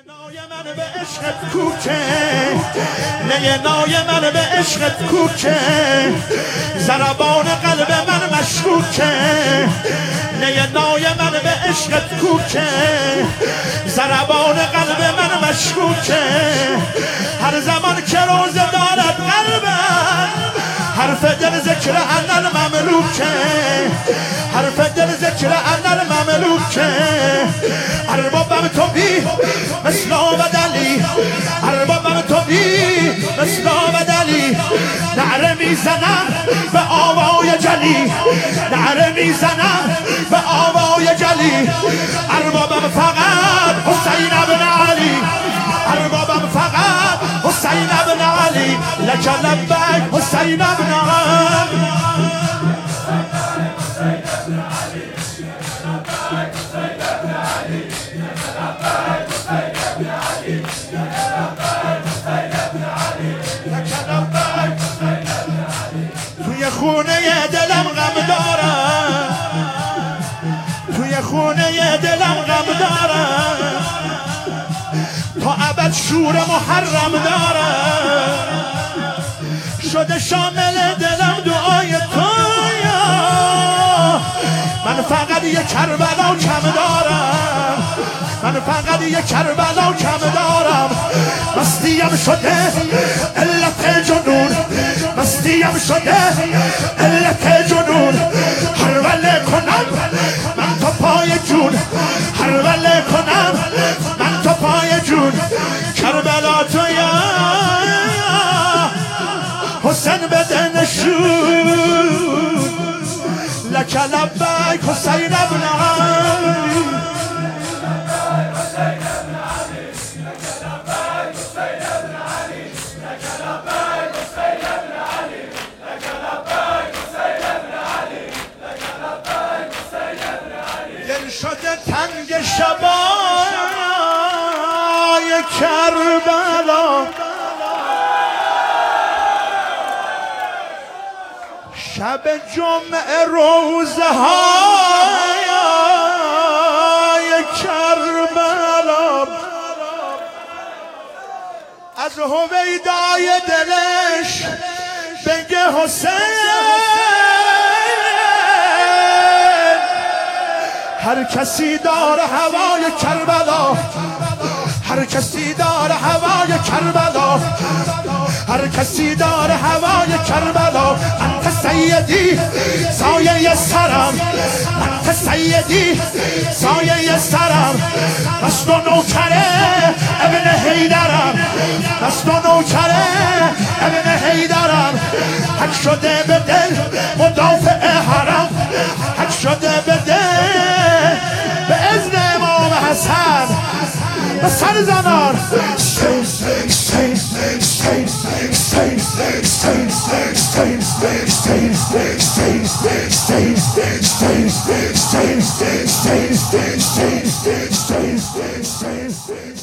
نای من به عشقت کوکه نه نای من به عشقت کوکه ضربان قلب من مشکوکه نه نای من به عشقت کوکه ضربان قلب من مشکوکه هر زمان که روزه دارد قلبم حرف دل ذکر ان المملوکه حرف دل ذکر ان المملوکه اربابم تو بی مثل بدلی اربابم تو بی مثل بدلی نعره میزنم به آوای جلی نعره میزنم به آوای جلی اربابم فقط حسین ابن علی اربابم فقط حسین ابن علی لک لبیک حسین ابن علی توی خونه دلم غم دارم توی خونه دلم غم دارم تا ابد شور محرم دارم شده شامل دلم دعای تویا من فقط یک کربلا کم دارم من فقط یک کربلا کم دارم مستیم شده علت جنون مستیم شده علت جنون هرولة کنم من تا پای جون هرولة کنم من تا پای جون کربلا تو یا حسین بده نشون لک لبیک حسین ابن علی دل شده تنگ شبای کربلا شب جمعه روزه های کربلا از هویدای دلش بگه حسین هر کسی داره هوای کربلا هر کسی داره هوای کربلا هر کسی داره هوای کربلا انت سیدی سایه سرم انت سیدی سایه سرم دست و نوکره ابن حیدرم دست و نوکره ابن حیدرم حک شده به دل مدافع حرم حک شده به دل به اذن امام حسن به سر زنان stay